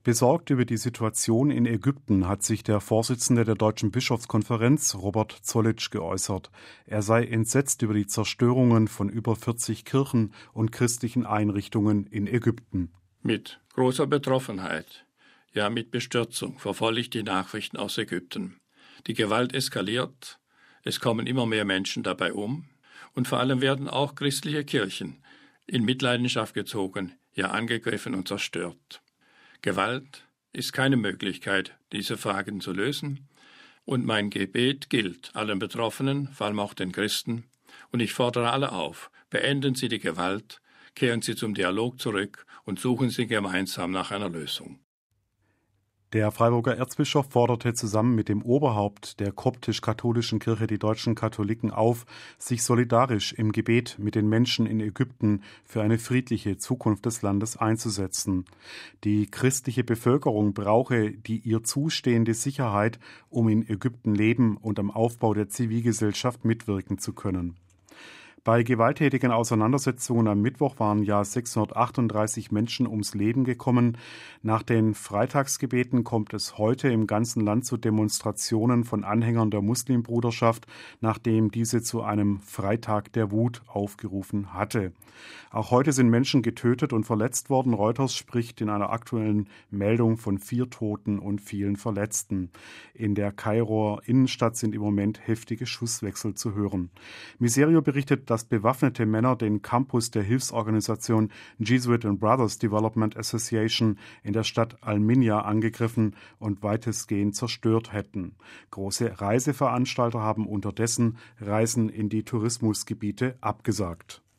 Besorgt über die Situation in Ägypten hat sich der Vorsitzende der Deutschen Bischofskonferenz, Robert Zollitsch, geäußert. Er sei entsetzt über die Zerstörungen von über 40 Kirchen und christlichen Einrichtungen in Ägypten. Mit großer Betroffenheit, ja mit Bestürzung verfolge ich die Nachrichten aus Ägypten. Die Gewalt eskaliert, es kommen immer mehr Menschen dabei um und vor allem werden auch christliche Kirchen in Mitleidenschaft gezogen, ja angegriffen und zerstört. Gewalt ist keine Möglichkeit, diese Fragen zu lösen. Und mein Gebet gilt allen Betroffenen, vor allem auch den Christen. Und ich fordere alle auf, beenden Sie die Gewalt, kehren Sie zum Dialog zurück und suchen Sie gemeinsam nach einer Lösung. Der Freiburger Erzbischof forderte zusammen mit dem Oberhaupt der koptisch-katholischen Kirche die deutschen Katholiken auf, sich solidarisch im Gebet mit den Menschen in Ägypten für eine friedliche Zukunft des Landes einzusetzen. Die christliche Bevölkerung brauche die ihr zustehende Sicherheit, um in Ägypten leben und am Aufbau der Zivilgesellschaft mitwirken zu können. Bei gewalttätigen Auseinandersetzungen am Mittwoch waren ja 638 Menschen ums Leben gekommen. Nach den Freitagsgebeten kommt es heute im ganzen Land zu Demonstrationen von Anhängern der Muslimbruderschaft, nachdem diese zu einem Freitag der Wut aufgerufen hatte. Auch heute sind Menschen getötet und verletzt worden. Reuters spricht in einer aktuellen Meldung von 4 Toten und vielen Verletzten. In der Kairoer Innenstadt sind im Moment heftige Schusswechsel zu hören. Miserio berichtet, dass bewaffnete Männer den Campus der Hilfsorganisation Jesuit and Brothers Development Association in der Stadt Al-Minya angegriffen und weitestgehend zerstört hätten. Große Reiseveranstalter haben unterdessen Reisen in die Tourismusgebiete abgesagt.